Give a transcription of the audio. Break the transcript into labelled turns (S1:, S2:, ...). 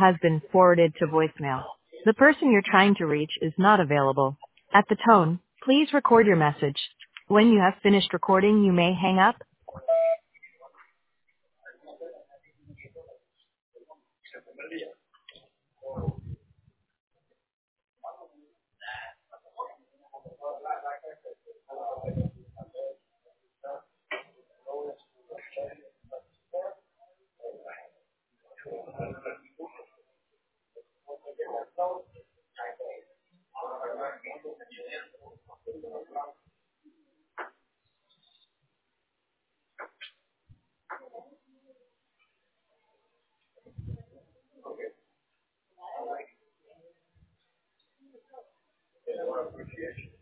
S1: has been forwarded to voicemail. The person you're trying to reach is not available. At the tone, please record your message. When you have finished recording, you may hang up.
S2: Yeah, I appreciate you.